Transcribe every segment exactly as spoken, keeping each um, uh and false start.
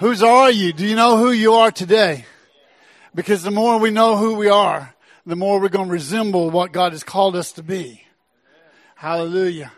Whose are you? Do you know who you are today? Because the more we know who we are, the more we're going to resemble what God has called us to be. Hallelujah.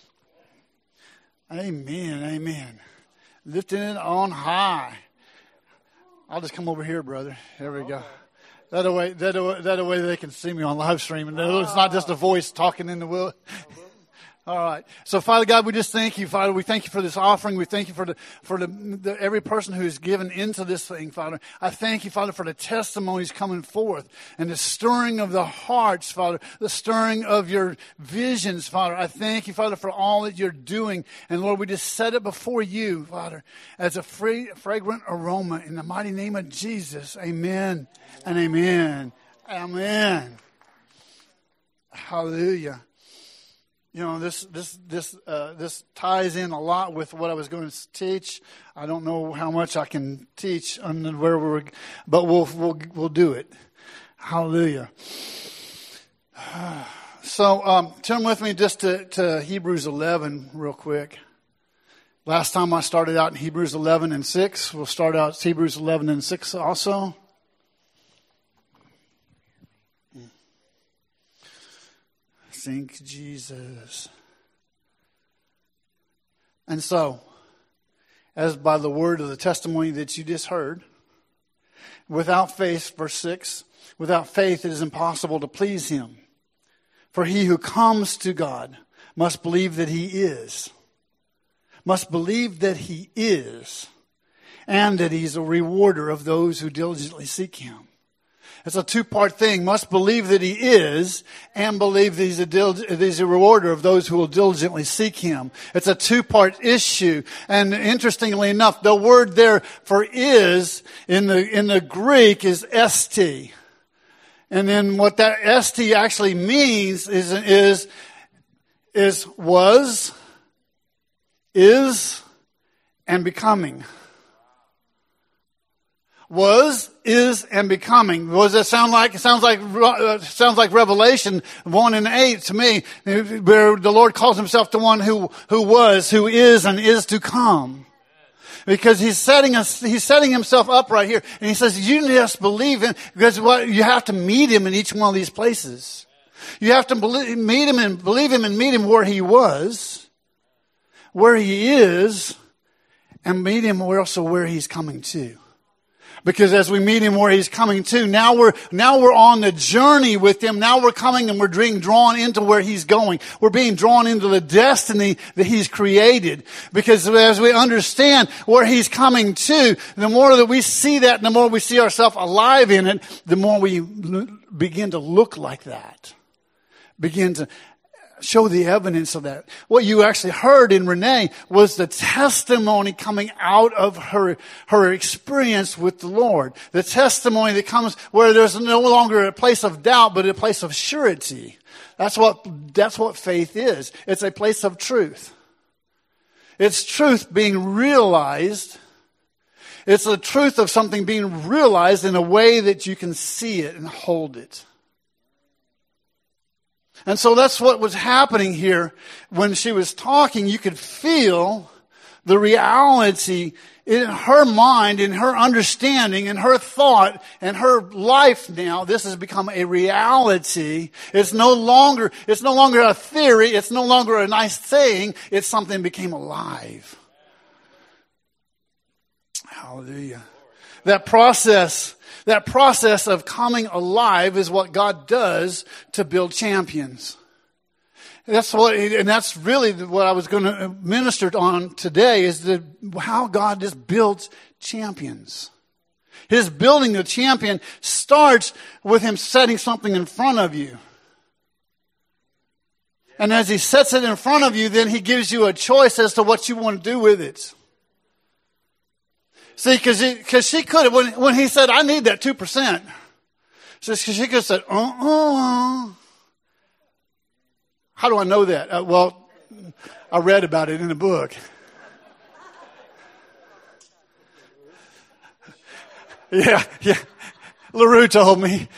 Amen. Amen. Lifting it on high. I'll just come over here, brother. There we go. That way, that way, that way they can see me on live stream. And it's not just a voice talking in the will. All right. So, Father God, we just thank you, Father. We thank you for this offering. We thank you for the for the, the every person who is given into this thing, Father. I thank you, Father, for the testimonies coming forth and the stirring of the hearts, Father, the stirring of your visions, Father. I thank you, Father, for all that you're doing. And, Lord, we just set it before you, Father, as a free, fragrant aroma in the mighty name of Jesus. Amen and amen. Amen. Hallelujah. You know, this this this uh, this ties in a lot with what I was going to teach. I don't know how much I can teach on where we're, but we'll we'll we'll do it. Hallelujah. So um, turn with me just to, to Hebrews eleven real quick. Last time I started out in Hebrews eleven and six. We'll start out Hebrews eleven and six also. Thank Jesus. And so, as by the word of the testimony that you just heard, without faith, verse six, without faith it is impossible to please him. For he who comes to God must believe that he is, must believe that he is, and that he's a rewarder of those who diligently seek him. It's a two-part thing. Must believe that he is and believe that he's a, dil- that he's a rewarder of those who will diligently seek him. It's a two-part issue. And interestingly enough, the word there for is in the, in the Greek is st. And then what that st actually means is, is, is was, is, and becoming. Was, is, and becoming. What does that sound like? It sounds like, uh, sounds like Revelation one and eight to me, where the Lord calls himself the one who, who was, who is, and is to come. Because he's setting us, he's setting himself up right here. And he says, you just believe him, because what, you have to meet him in each one of these places. You have to believe, meet him and believe him and meet him where he was, where he is, and meet him also where he's coming to. Because as we meet him where he's coming to, now we're, now we're on the journey with him. Now we're coming and we're being drawn into where he's going. We're being drawn into the destiny that he's created. Because as we understand where he's coming to, the more that we see that, the more we see ourselves alive in it, the more we begin to look like that. Begin to show the evidence of that. What you actually heard in Renee was the testimony coming out of her, her experience with the Lord. The testimony that comes where there's no longer a place of doubt, but a place of surety. That's what, that's what faith is. It's a place of truth. It's truth being realized. It's the truth of something being realized in a way that you can see it and hold it. And so that's what was happening here. When she was talking, you could feel the reality in her mind, in her understanding, in her thought, and her life now. This has become a reality. It's no longer, it's no longer a theory. It's no longer a nice saying. It's something that became alive. Hallelujah. That process That process of coming alive is what God does to build champions. That's what, and that's really what I was going to minister on today, is the, how God just builds champions. His building a champion starts with him setting something in front of you. And as he sets it in front of you, then he gives you a choice as to what you want to do with it. See, because because she could have, when, when he said, I need that two percent, so she could have said, uh-uh. How do I know that? Uh, well, I read about it in a book. Yeah, yeah. LaRue told me.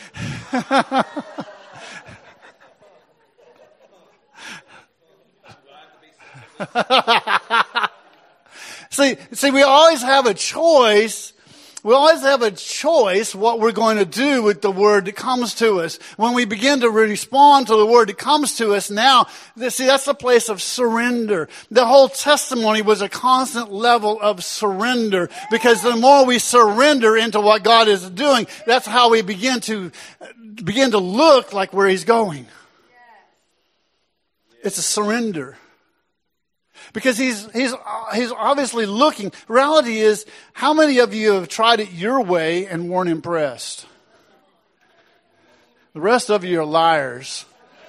See, see, we always have a choice. We always have a choice what we're going to do with the word that comes to us. When we begin to respond to the word that comes to us now, see, that's a place of surrender. The whole testimony was a constant level of surrender, because the more we surrender into what God is doing, that's how we begin to begin to look like where He's going. It's a surrender. Because he's, he's, he's obviously looking. Reality is, how many of you have tried it your way and weren't impressed? The rest of you are liars.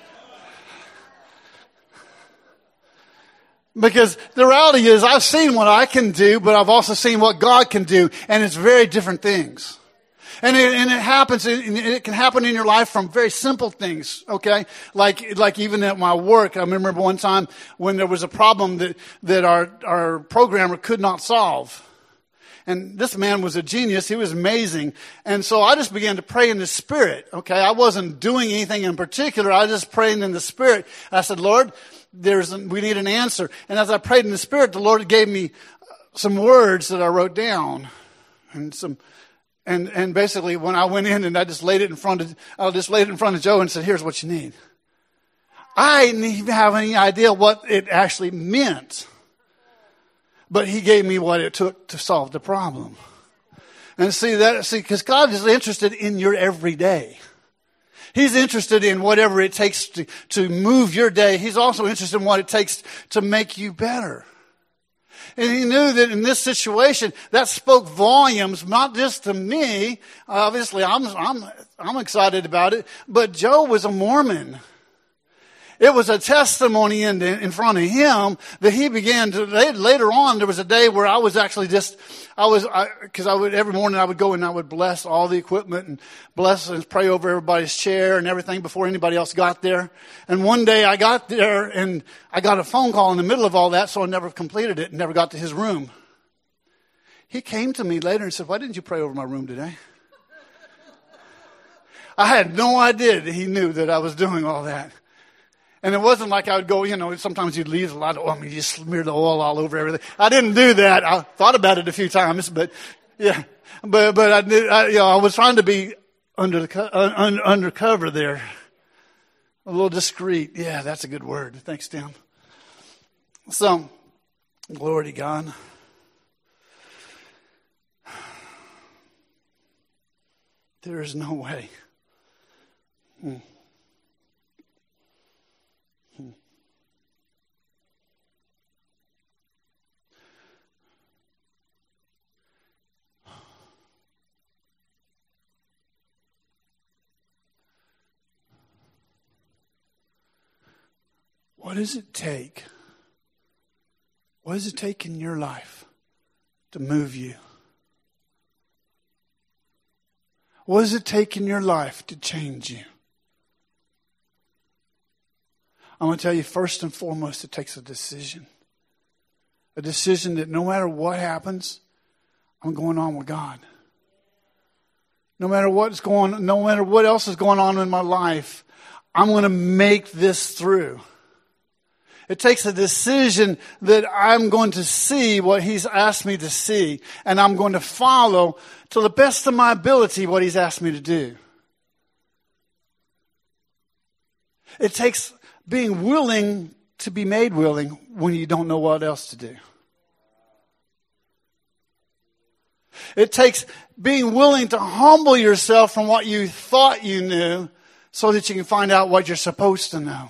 Because the reality is, I've seen what I can do, but I've also seen what God can do, and it's very different things. And it, and it happens, it can happen in your life from very simple things, okay? Like, like even at my work, I remember one time when there was a problem that, that our, our programmer could not solve. And this man was a genius. He was amazing. And so I just began to pray in the Spirit, okay? I wasn't doing anything in particular. I was just praying in the Spirit. I said, Lord, there's, we need an answer. And as I prayed in the Spirit, the Lord gave me some words that I wrote down and some, And and basically, when I went in and I just laid it in front of, I just laid it in front of Joe and said, "Here's what you need." I didn't even have any idea what it actually meant, but He gave me what it took to solve the problem. And see that, see, because God is interested in your everyday. He's interested in whatever it takes to to move your day. He's also interested in what it takes to make you better. And He knew that in this situation, that spoke volumes, not just to me. Obviously, I'm, I'm, I'm excited about it. But Joe was a Mormon. It was a testimony in, in front of him that he began to, later on, there was a day where I was actually just, I was, I, cause I would, every morning I would go and I would bless all the equipment and bless and pray over everybody's chair and everything before anybody else got there. And one day I got there and I got a phone call in the middle of all that, so I never completed it and never got to his room. He came to me later and said, "Why didn't you pray over my room today?" I had no idea that he knew that I was doing all that. And it wasn't like I would go, you know, sometimes you'd leave a lot of oil. I mean, you smear the oil all over everything. I didn't do that. I thought about it a few times, but yeah, but, but I did, I, you know, I was trying to be under the, uh, un, undercover there. A little discreet. Yeah, that's a good word. Thanks, Tim. So, glory to God. There is no way. Hmm. What does it take? What does it take in your life to move you? What does it take in your life to change you? I'm going to tell you, first and foremost, it takes a decision. A decision that no matter what happens, I'm going on with God. No matter what's going on, no matter what else is going on in my life, I'm going to make this through. It takes a decision that I'm going to see what He's asked me to see, and I'm going to follow to the best of my ability what He's asked me to do. It takes being willing to be made willing when you don't know what else to do. It takes being willing to humble yourself from what you thought you knew so that you can find out what you're supposed to know.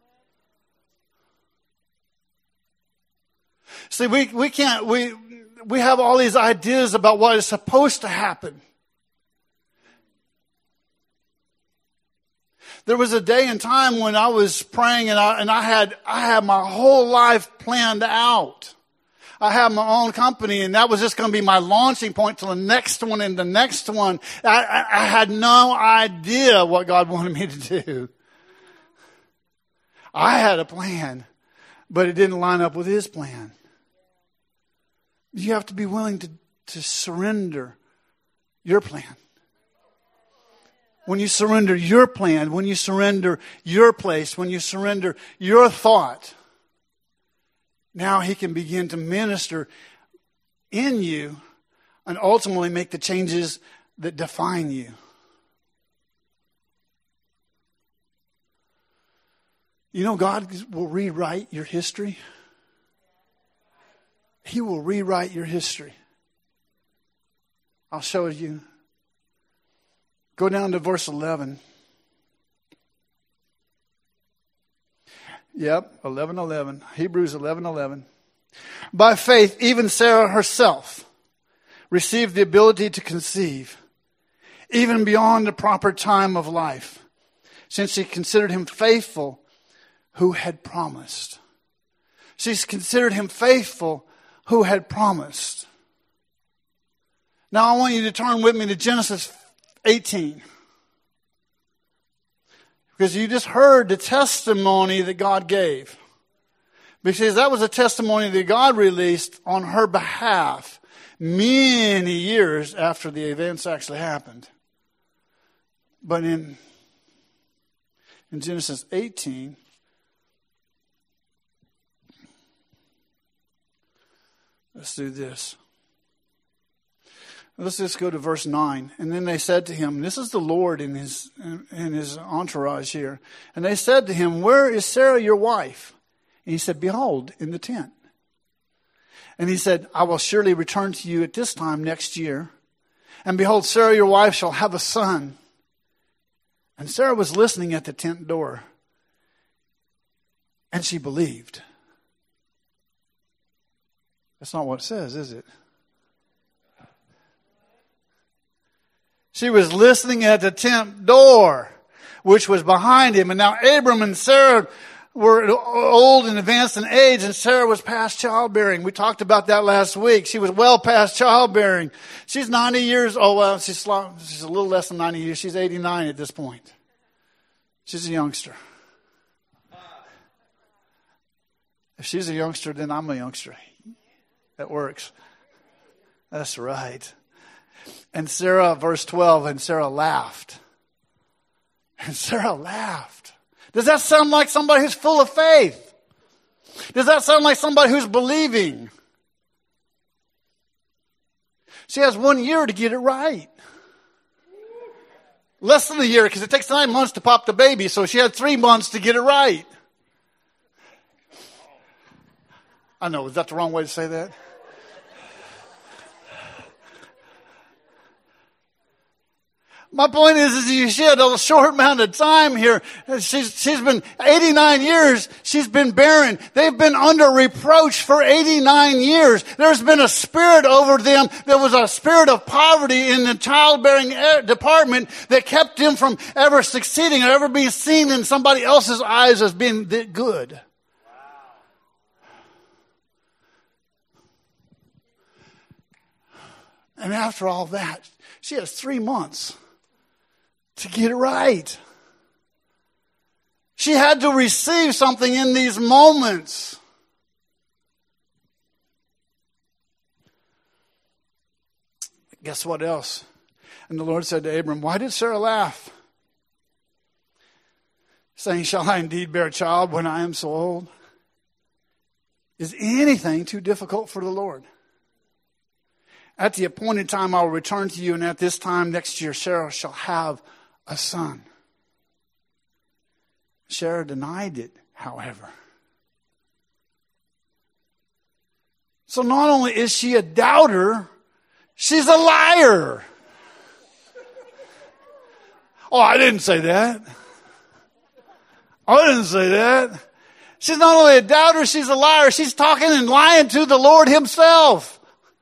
See, we, we can't, we, we have all these ideas about what is supposed to happen. There was a day and time when I was praying and I, and I had, I had my whole life planned out. I had my own company and that was just going to be my launching point to the next one and the next one. I, I, I had no idea what God wanted me to do. I had a plan, but it didn't line up with His plan. You have to be willing to, to surrender your plan. When you surrender your plan, when you surrender your place, when you surrender your thought, now He can begin to minister in you and ultimately make the changes that define you. You know, God will rewrite your history. He will rewrite your history. I'll show you. Go down to verse eleven. Yep, eleven eleven. Hebrews eleven eleven. By faith, even Sarah herself received the ability to conceive, even beyond the proper time of life, since she considered him faithful who had promised. She's considered him faithful who had promised. Now I want you to turn with me to Genesis eighteen. Because you just heard the testimony that God gave. Because that was a testimony that God released on her behalf many years after the events actually happened. But in, in Genesis eighteen, let's do this. Let's just go to verse nine. And then they said to him, this is the Lord in his in his entourage here. And they said to him, where is Sarah your wife? And he said, behold, in the tent. And he said, I will surely return to you at this time next year. And behold, Sarah your wife shall have a son. And Sarah was listening at the tent door. And she believed. That's not what it says, is it? She was listening at the tent door, which was behind him. And now Abram and Sarah were old and advanced in age, and Sarah was past childbearing. We talked about that last week. She was well past childbearing. She's ninety years, oh well, she's, she's a little less than ninety years. She's eighty-nine at this point. She's a youngster. If she's a youngster, then I'm a youngster. That works. That's right. And Sarah, verse twelve, and Sarah laughed. And Sarah laughed. Does that sound like somebody who's full of faith? Does that sound like somebody who's believing? She has one year to get it right. Less than a year, because it takes nine months to pop the baby, so she had three months to get it right. I know, is that the wrong way to say that? My point is, is she had a short amount of time here. She's, she's been eighty-nine years. She's been barren. They've been under reproach for eighty-nine years. There's been a spirit over them. There was a spirit of poverty in the childbearing department that kept them from ever succeeding or ever being seen in somebody else's eyes as being good. And after all that, she has three months to get it right. She had to receive something in these moments. Guess what else? And the Lord said to Abram, why did Sarah laugh? Saying, shall I indeed bear a child when I am so old? Is anything too difficult for the Lord? At the appointed time I will return to you, and at this time next year Sarah shall have a son. Sarah denied it, however. So not only is she a doubter, she's a liar. Oh, I didn't say that. I didn't say that. She's not only a doubter, she's a liar. She's talking and lying to the Lord himself.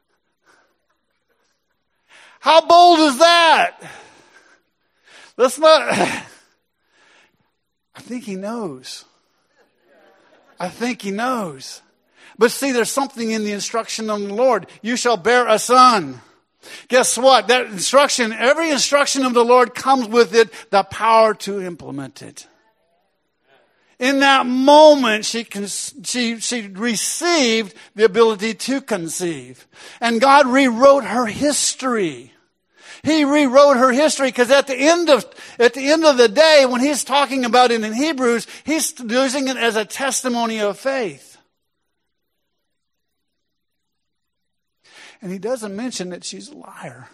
How bold is that? Let's not. I think he knows. I think he knows. But see, there's something in the instruction of the Lord. You shall bear a son. Guess what? That instruction, every instruction of the Lord comes with it the power to implement it. In that moment, she, con- she, she received the ability to conceive. And God rewrote her history. He rewrote her history because at the end of, at the end of the day, when he's talking about it in Hebrews, he's using it as a testimony of faith. And he doesn't mention that she's a liar.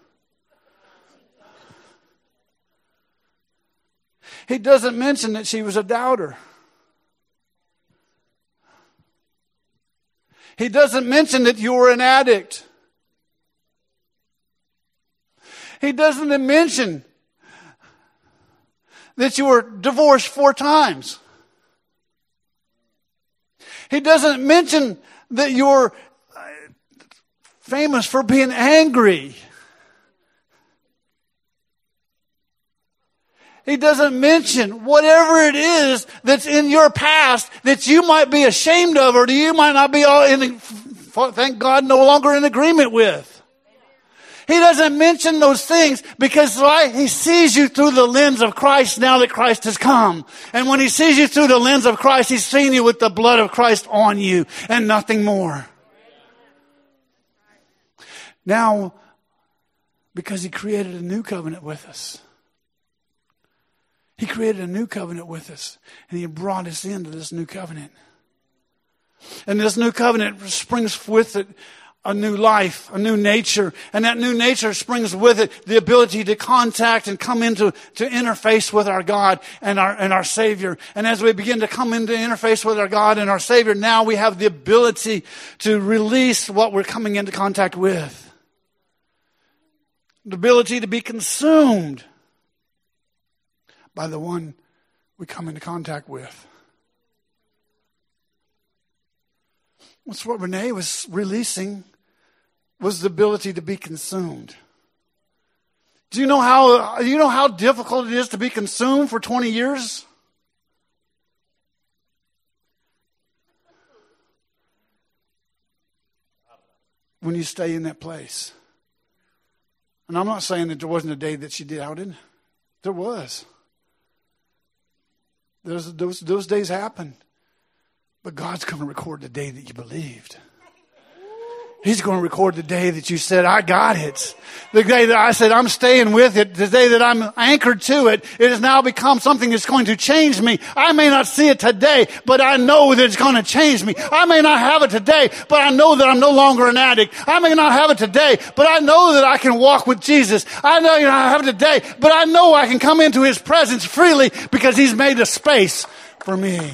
He doesn't mention that she was a doubter. He doesn't mention that you were an addict. He doesn't mention that you were divorced four times. He doesn't mention that you're famous for being angry. He doesn't mention whatever it is that's in your past that you might be ashamed of, or you might not be all in, thank God, no longer in agreement with. He doesn't mention those things because right, he sees you through the lens of Christ now that Christ has come. And when he sees you through the lens of Christ, he's seen you with the blood of Christ on you and nothing more. Now, because he created a new covenant with us. He created a new covenant with us. And he brought us into this new covenant. And this new covenant springs with it a new life, a new nature. And that new nature springs with it the ability to contact and come into, to interface with our God and our, and our Savior. And as we begin to come into interface with our God and our Savior, now we have the ability to release what we're coming into contact with. The ability to be consumed by the one we come into contact with. That's what Renee was releasing, was the ability to be consumed. Do you know how, do you know how difficult it is to be consumed for twenty years? When you stay in that place. And I'm not saying that there wasn't a day that she doubted. There was. Those, those, those days happened. But God's going to record the day that you believed. He's going to record the day that you said, I got it. The day that I said, I'm staying with it. The day that I'm anchored to it. It has now become something that's going to change me. I may not see it today, but I know that it's going to change me. I may not have it today, but I know that I'm no longer an addict. I may not have it today, but I know that I can walk with Jesus. I know you don't have it today, but I know I can come into his presence freely because he's made a space for me.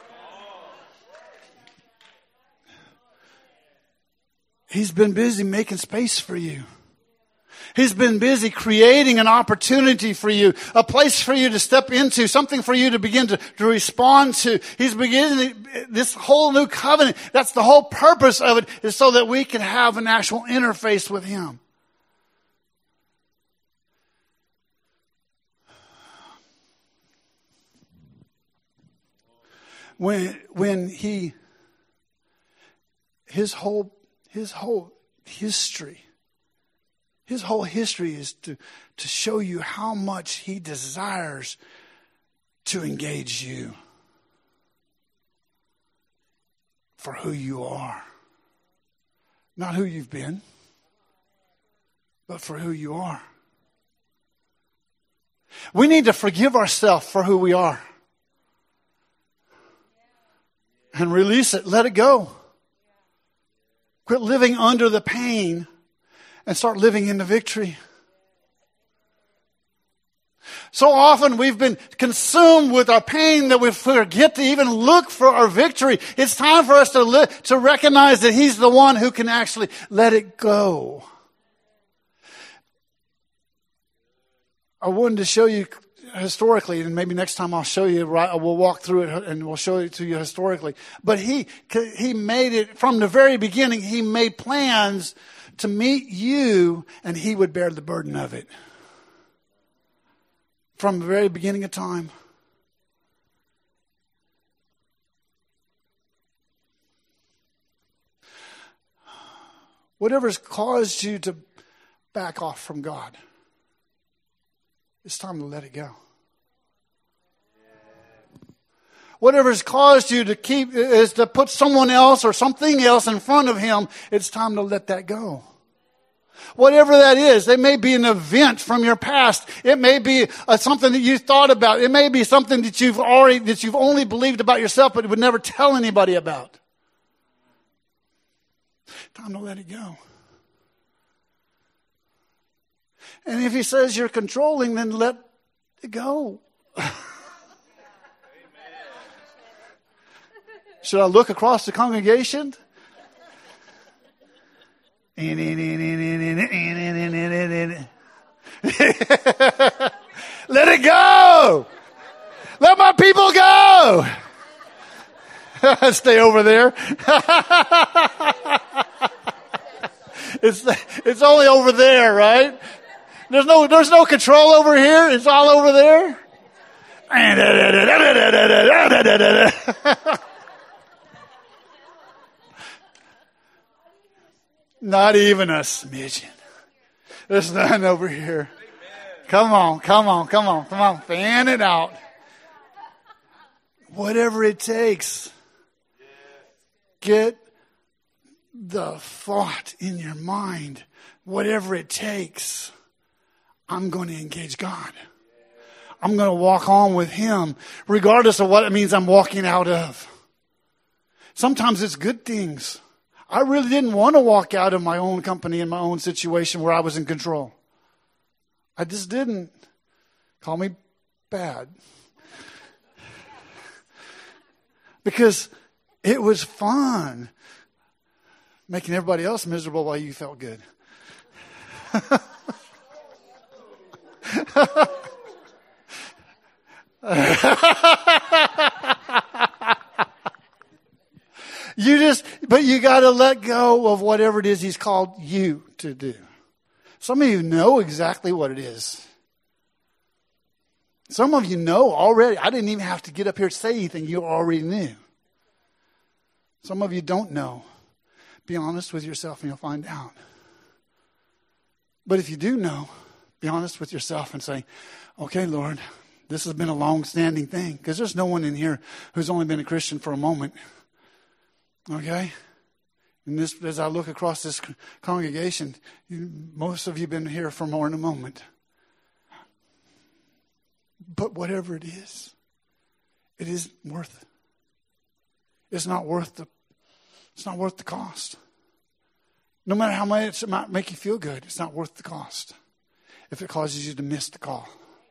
He's been busy making space for you. He's been busy creating an opportunity for you, a place for you to step into, something for you to begin to, to respond to. He's beginning this whole new covenant. That's the whole purpose of it, is so that we can have an actual interface with him. When, when he, his whole His whole history, his whole history is to, to show you how much he desires to engage you for who you are. Not who you've been, but for who you are. We need to forgive ourselves for who we are. And release it. Let it go. Quit living under the pain and start living in the victory. So often we've been consumed with our pain that we forget to even look for our victory. It's time for us to li- to recognize that he's the one who can actually let it go. I wanted to show you historically, and maybe next time I'll show you, right, we'll walk through it and we'll show it to you historically. But he, he made it from the very beginning. He made plans to meet you and he would bear the burden of it. From the very beginning of time. Whatever's caused you to back off from God, it's time to let it go. Whatever's caused you to keep is to put someone else or something else in front of him, it's time to let that go. Whatever that is, it may be an event from your past. It may be uh, something that you thought about. It may be something that you've already, that you've only believed about yourself, but would never tell anybody about. Time to let it go. And if he says you're controlling, then let it go. Should I look across the congregation? Let it go. Let my people go. Stay over there. it's it's only over there, right? There's no there's no control over here. It's all over there. Not even a smidgen. There's none over here. Come on, come on, come on, come on. Fan it out. Whatever it takes. Get the thought in your mind. Whatever it takes. I'm going to engage God. I'm going to walk on with Him, regardless of what it means I'm walking out of. Sometimes it's good things. I really didn't want to walk out of my own company in my own situation where I was in control. I just didn't. Call me bad. Because it was fun making everybody else miserable while you felt good. You just, but you got to let go of whatever it is He's called you to do. Some of you know exactly what it is. Some of you know already. I didn't even have to get up here to say anything. You already knew. Some of you don't know. Be honest with yourself and you'll find out. But if you do know, be honest with yourself and say, okay, Lord, this has been a long-standing thing. Because there's no one in here who's only been a Christian for a moment. Okay? And this, as I look across this congregation, you, most of you have been here for more than a moment. But whatever it is, it isn't worth it. It's not worth the, it's not worth the cost. No matter how much it might make you feel good, it's not worth the cost if it causes you to miss the call.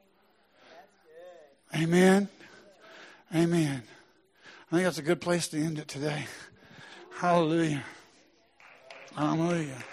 Amen. Amen. I think that's a good place to end it today. Hallelujah. Hallelujah.